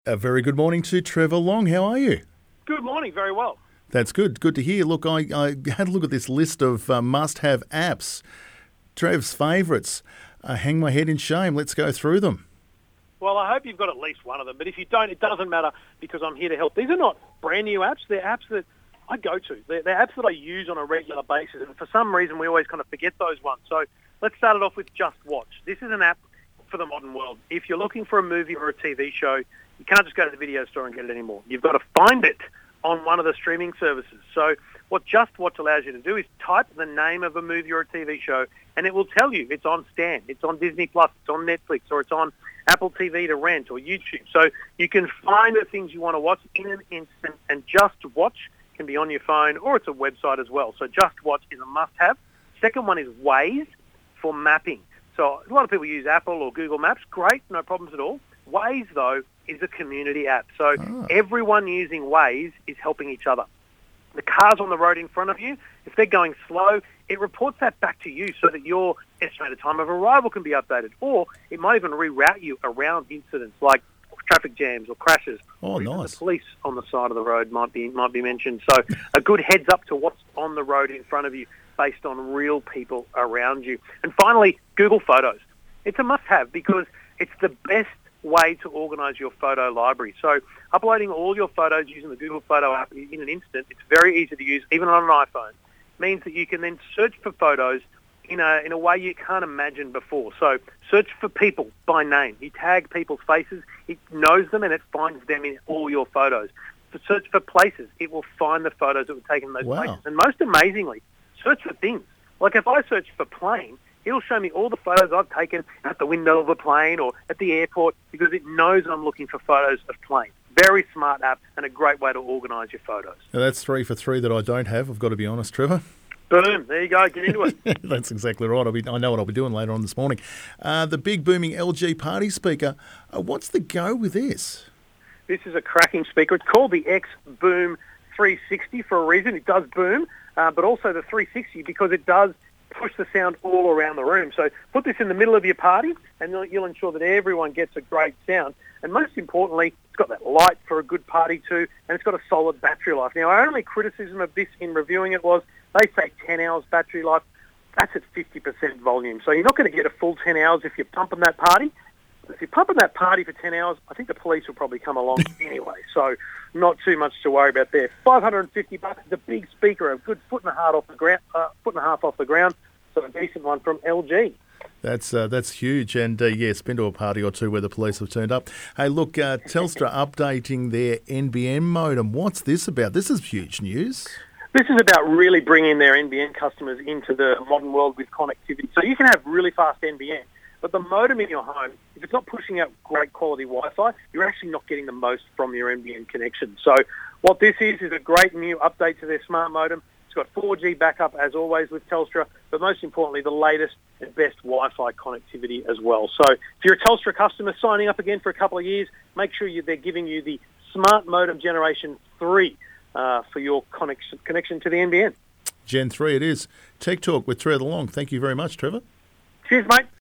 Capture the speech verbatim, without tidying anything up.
A very good morning to Trevor Long. How are you? Good morning. Very well. That's good. Good to hear. Look, I, I had a look at this list of uh, must-have apps. Trev's favourites. Uh, hang my head in shame. Let's go through them. Well, I hope you've got at least one of them. But if you don't, it doesn't matter because I'm here to help. These are not brand new apps. They're apps that I go to. They're, they're apps that I use on a regular basis. And for some reason, we always kind of forget those ones. So let's start it off with Just Watch. This is an app for the modern world. If you're looking for a movie or a T V show, you can't just go to the video store and get it anymore. You've got to find it on one of the streaming services. So what Just Watch allows you to do is type the name of a movie or a T V show, and it will tell you it's on Stan, it's on Disney Plus, it's on Netflix, or it's on Apple T V to rent, or YouTube. So you can find the things you want to watch in an instant, and Just Watch can be on your phone, or it's a website as well. So Just Watch is a must-have. Second one is Waze for mapping. So a lot of people use Apple or Google Maps. Great, no problems at all. Waze, though, is a community app. So oh. everyone using Waze is helping each other. The cars on the road in front of you, if they're going slow, it reports that back to you so that your estimated time of arrival can be updated. Or it might even reroute you around incidents like traffic jams or crashes. Oh, or nice. The police on the side of the road might be might be mentioned. So a good heads up to what's on the road in front of you based on real people around you. And finally, Google Photos. It's a must-have because it's the best way to organise your photo library. So uploading all your photos using the Google Photo app in an instant, it's very easy to use, even on an iPhone, means that you can then search for photos in a in a way you can't imagine before. So search for people by name. You tag people's faces, it knows them and it finds them in all your photos. So search for places, it will find the photos that were taken in those wow. places. And most amazingly, search for things. Like if I search for plane, it'll show me all the photos I've taken at the window of a plane or at the airport because it knows I'm looking for photos of planes. Very smart app and a great way to organise your photos. Now that's three for three that I don't have, I've got to be honest, Trevor. Boom, there you go, get into it. That's exactly right. I'll be, I know what I'll be doing later on this morning. Uh, the big booming L G party speaker, uh, what's the go with this? This is a cracking speaker. It's called the X Boom three sixty for a reason. It does boom, uh, but also the three sixty because it does push the sound all around the room. So put this in the middle of your party and you'll ensure that everyone gets a great sound. And most importantly, it's got that light for a good party too, and it's got a solid battery life. Now, our only criticism of this in reviewing it was they say ten hours battery life. That's at fifty percent volume. So you're not going to get a full ten hours if you're pumping that party. If you're pumping that party for ten hours, I think the police will probably come along anyway. So not too much to worry about there. five hundred fifty bucks, the big speaker, a good foot and a half off the ground, uh, foot and a half off the ground. So a decent one from L G. That's uh, that's huge, and uh, yes, been to a party or two where the police have turned up. Hey, look, uh, Telstra updating their N B N modem. What's this about? This is huge news. This is about really bringing their N B N customers into the modern world with connectivity. So you can have really fast N B N, but the modem in your home, if it's not pushing out great quality Wi-Fi, you're actually not getting the most from your N B N connection. So what this is is a great new update to their smart modem. It's got four G backup, as always, with Telstra, but most importantly, the latest and best Wi-Fi connectivity as well. So if you're a Telstra customer signing up again for a couple of years, make sure you, they're giving you the Smart Modem Generation three uh, for your connection, connection to the N B N. Gen three it is. Tech Talk with Trevor Long. Thank you very much, Trevor. Cheers, mate.